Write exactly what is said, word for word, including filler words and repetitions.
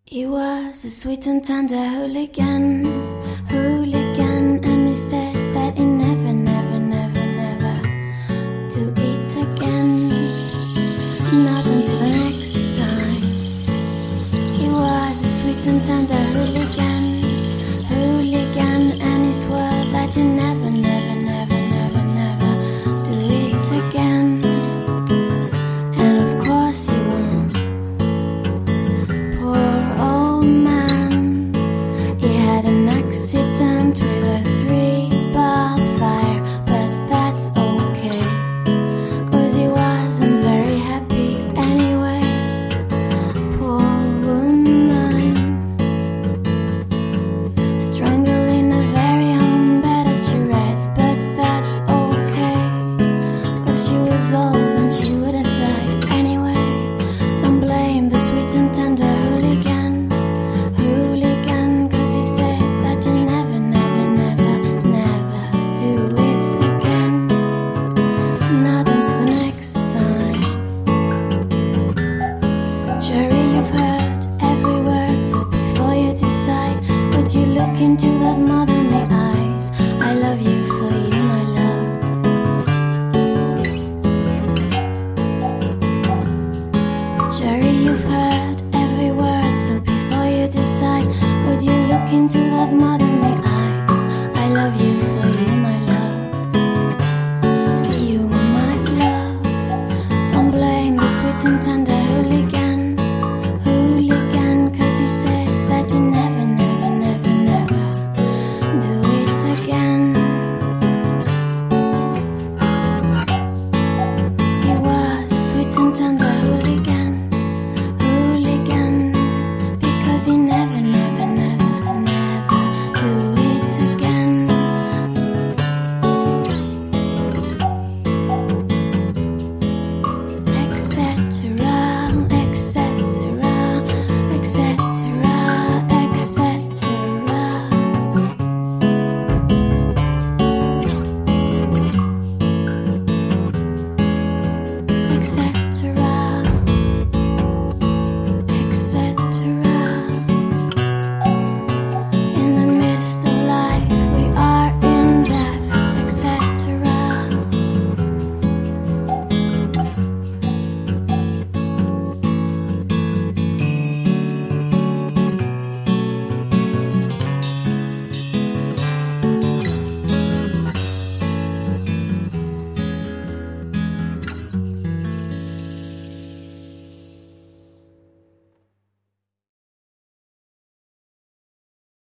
He was a sweet and tender hooligan, hooligan, and he said that he never, never, never, never do it again, not until the next time. He was a sweet and tender hooligan, hooligan, and he swore that you never, never, never, never, never do it again, and of course he won't. Poor old man, he had an accident with a three-ball fire, but that's okay, 'cause he wasn't very happy anyway. Poor woman, strangled in a very home bed as she rests, but that's okay, 'cause she was old and she would have died anyway. Don't blame the sweet and tender hooligan, hooligan, 'cause he said that you never, never, never, never do it again, not until the next time. Sure, you've heard every word, so before you decide, would you look into that motherly eyes? I love you